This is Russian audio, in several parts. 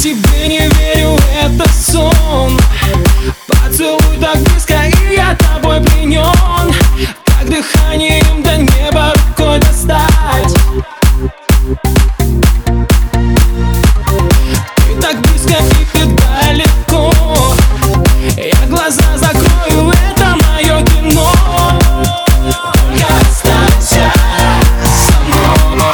тебе не верю, это сон. Поцелуй так близко, и я тобой пленен, как дыханием до неба рукой достать. Ты так близко, и ты далеко. Я глаза закрою, это мое кино. Только останься со мной.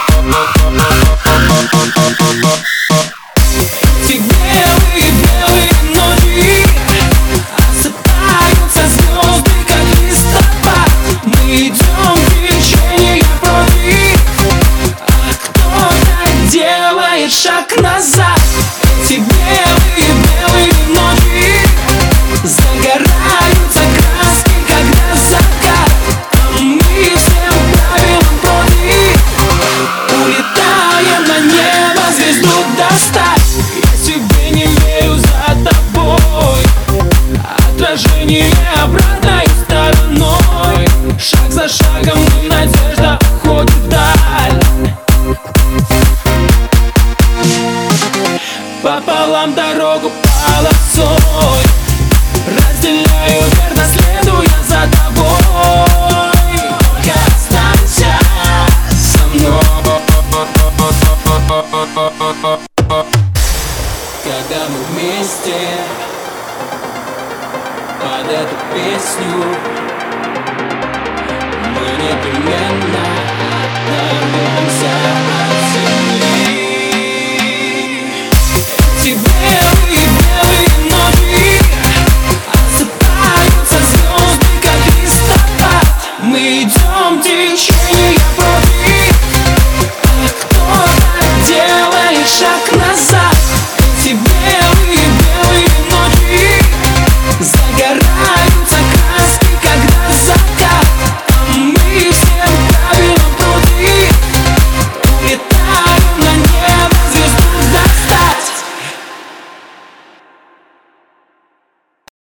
Эти белые ночи осыпаются звезды, как листопад. Мы идем в течение против, а кто-то делает шаг назад. Эти белые ночи загораются краски, когда закат, а мы всем правилам против, улетаем на небо звезду достать. Я тебе не верю, за тобой отражение обратной стороной. Шаг за шагом и надежда уходит вдаль. Пополам дорогу полосой разделяю, верно следуя за тобой. Только останься со мной. Когда мы вместе под эту песню, мы непременно